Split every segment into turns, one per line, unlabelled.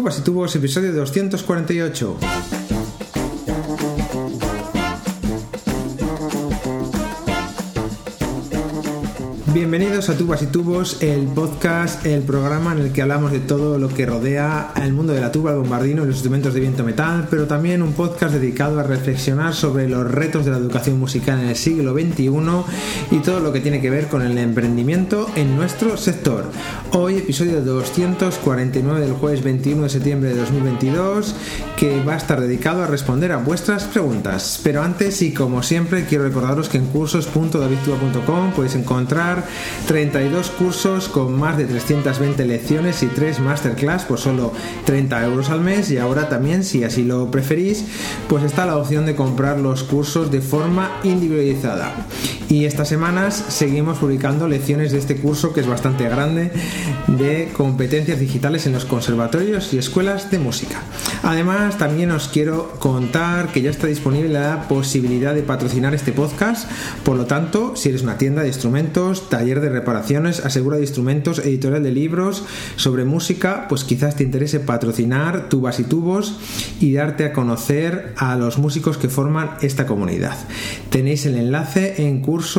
Tubas y Tubos, episodio 248. Bienvenidos a Tubas y Tubos, el podcast, el programa en el que hablamos de todo lo que rodea al mundo de la tuba, el bombardino y los instrumentos de viento metal, pero también un podcast dedicado a reflexionar sobre los retos de la educación musical en el siglo XXI y todo lo que tiene que ver con el emprendimiento en nuestro sector. Hoy, episodio 249 del jueves 21 de septiembre de 2022, que va a estar dedicado a responder a vuestras preguntas. Pero antes, y como siempre, quiero recordaros que en cursos.davidtuba.com podéis encontrar 32 cursos con más de 320 lecciones y 3 masterclass por solo 30 euros al mes. Y ahora también, si así lo preferís, pues está la opción de comprar los cursos de forma individualizada. Y estas semanas seguimos publicando lecciones de este curso, que es bastante grande, de competencias digitales en los conservatorios y escuelas de música. Además, también os quiero contar que ya está disponible la posibilidad de patrocinar este podcast. Por lo tanto, si eres una tienda de instrumentos, taller de reparaciones, asegura de instrumentos, editorial de libros sobre música, pues quizás te interese patrocinar Tubas y Tubos y darte a conocer a los músicos que forman esta comunidad. Tenéis el enlace en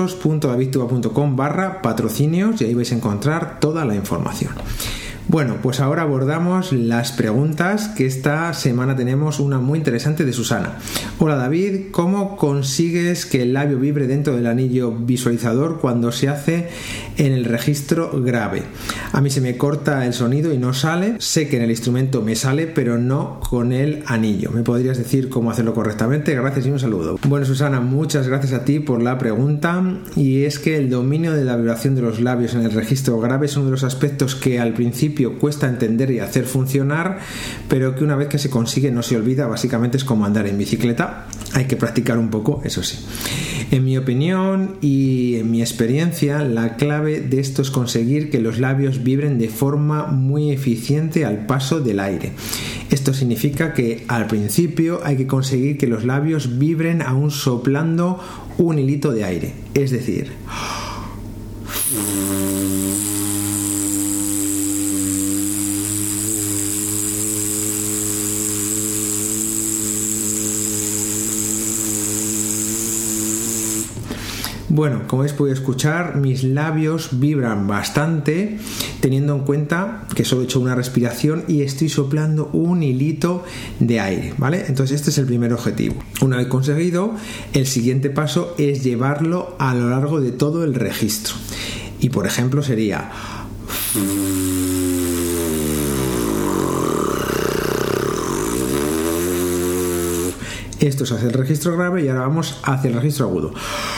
cursos.davidtuba.com/patrocinios y ahí vais a encontrar toda la información. Bueno, pues ahora abordamos las preguntas, que esta semana tenemos una muy interesante de Susana. Hola David, ¿cómo consigues que el labio vibre dentro del anillo visualizador cuando se hace en el registro grave? A mí se me corta el sonido y no sale. Sé que en el instrumento me sale, pero no con el anillo. ¿Me podrías decir cómo hacerlo correctamente? Gracias y un saludo. Bueno, Susana, muchas gracias a ti por la pregunta. Y es que el dominio de la vibración de los labios en el registro grave es uno de los aspectos que al principio cuesta entender y hacer funcionar, pero que una vez que se consigue no se olvida. Básicamente es como andar en bicicleta, hay que practicar un poco, eso sí. En mi opinión y en mi experiencia, la clave de esto es conseguir que los labios vibren de forma muy eficiente al paso del aire. Esto significa que al principio hay que conseguir que los labios vibren aún soplando un hilito de aire, es decir, bueno, como habéis podido escuchar, mis labios vibran bastante, teniendo en cuenta que solo he hecho una respiración y estoy soplando un hilito de aire, ¿vale? Entonces este es el primer objetivo. Una vez conseguido, el siguiente paso es llevarlo a lo largo de todo el registro. Y por ejemplo sería... Esto es hacia el registro grave y ahora vamos hacia el registro agudo.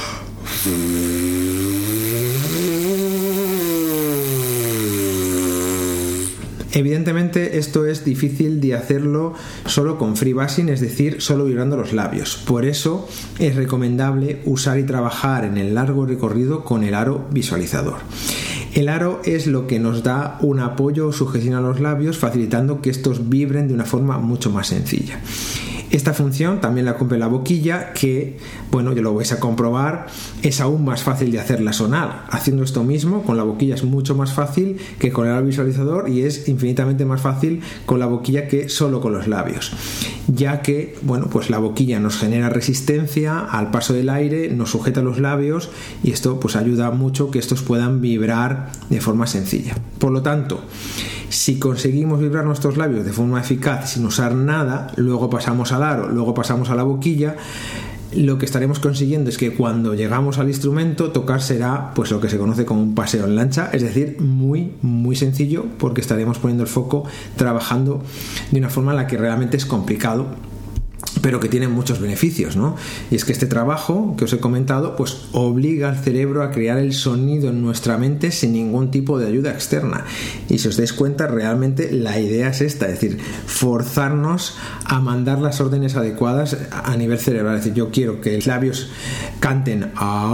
Evidentemente esto es difícil de hacerlo solo con freebasing, es decir, solo vibrando los labios. Por eso es recomendable usar y trabajar en el largo recorrido con el aro visualizador. El aro es lo que nos da un apoyo o sujeción a los labios, facilitando que estos vibren de una forma mucho más sencilla. Esta función también la cumple la boquilla, que, bueno, ya lo vais a comprobar, es aún más fácil de hacerla sonar. Haciendo esto mismo con la boquilla es mucho más fácil que con el aro visualizador, y es infinitamente más fácil con la boquilla que solo con los labios, ya que, bueno, pues la boquilla nos genera resistencia al paso del aire, nos sujeta los labios y esto pues ayuda mucho que estos puedan vibrar de forma sencilla. Por lo tanto, si conseguimos vibrar nuestros labios de forma eficaz sin usar nada, luego pasamos al aro, luego pasamos a la boquilla, lo que estaremos consiguiendo es que cuando llegamos al instrumento, tocar será pues lo que se conoce como un paseo en lancha, es decir, muy muy sencillo, porque estaremos poniendo el foco trabajando de una forma en la que realmente es complicado, pero que tiene muchos beneficios, ¿no? Y es que este trabajo que os he comentado pues obliga al cerebro a crear el sonido en nuestra mente sin ningún tipo de ayuda externa. Y si os dais cuenta, realmente la idea es esta, es decir, forzarnos a mandar las órdenes adecuadas a nivel cerebral. Es decir, yo quiero que los labios canten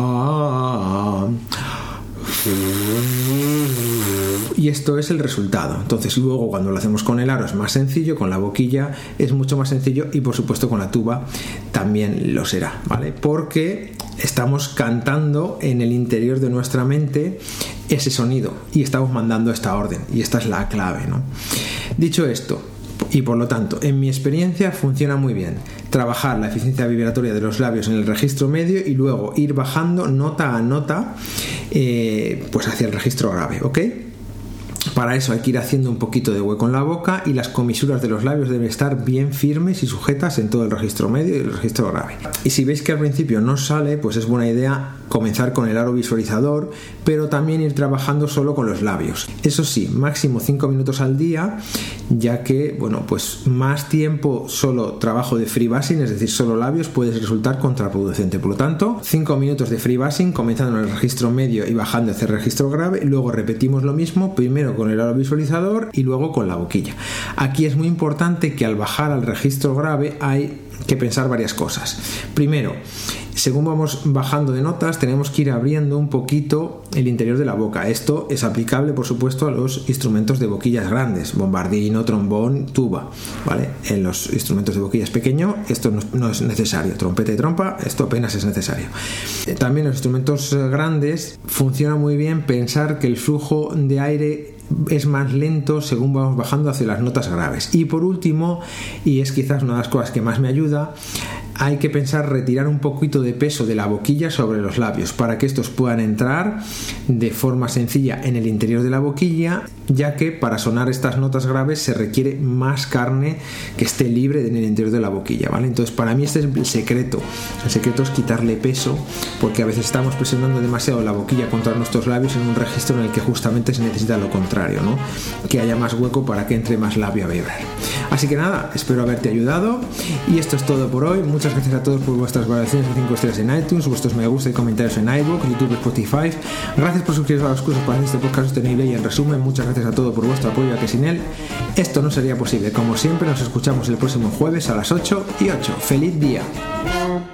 y esto es el resultado. Entonces luego cuando lo hacemos con el aro es más sencillo, con la boquilla es mucho más sencillo y por supuesto con la tuba también lo será, ¿vale? Porque estamos cantando en el interior de nuestra mente ese sonido y estamos mandando esta orden, y esta es la clave, ¿no? Dicho esto, Y por lo tanto, en mi experiencia funciona muy bien trabajar la eficiencia vibratoria de los labios en el registro medio y luego ir bajando nota a nota pues hacia el registro grave, ¿ok? Para eso hay que ir haciendo un poquito de hueco en la boca y las comisuras de los labios deben estar bien firmes y sujetas en todo el registro medio y el registro grave. Y si veis que al principio no sale, pues es buena idea comenzar con el aro visualizador, pero también ir trabajando solo con los labios. Eso sí, máximo 5 minutos al día, ya que, bueno, pues más tiempo solo trabajo de freebasing, es decir, solo labios, puede resultar contraproducente. Por lo tanto, 5 minutos de freebasing, comenzando en el registro medio y bajando hacia el registro grave, luego repetimos lo mismo, primero con el aro visualizador y luego con la boquilla. Aquí es muy importante que al bajar al registro grave hay que pensar varias cosas. Primero, según vamos bajando de notas, tenemos que ir abriendo un poquito el interior de la boca. Esto es aplicable, por supuesto, a los instrumentos de boquillas grandes, bombardino, trombón, tuba, ¿vale? En los instrumentos de boquillas pequeños esto no es necesario. Trompeta y trompa, esto apenas es necesario. También en los instrumentos grandes funciona muy bien pensar que el flujo de aire es más lento según vamos bajando hacia las notas graves. Y por último, y es quizás una de las cosas que más me ayuda, hay que pensar retirar un poquito de peso de la boquilla sobre los labios para que estos puedan entrar de forma sencilla en el interior de la boquilla, ya que para sonar estas notas graves se requiere más carne que esté libre en el interior de la boquilla, ¿vale? Entonces, para mí este es el secreto. El secreto es quitarle peso, porque a veces estamos presionando demasiado la boquilla contra nuestros labios en un registro en el que justamente se necesita lo contrario, ¿no? Que haya más hueco para que entre más labio a vibrar. Así que nada, espero haberte ayudado y esto es todo por hoy. Muchas gracias a todos por vuestras valoraciones de 5 estrellas en iTunes, vuestros me gusta y comentarios en iVoox, YouTube, Spotify. Gracias por suscribiros a los cursos para hacer este podcast sostenible y en resumen, muchas gracias a todos por vuestro apoyo, a que sin él esto no sería posible. Como siempre, nos escuchamos el próximo jueves a las 8:08. ¡Feliz día!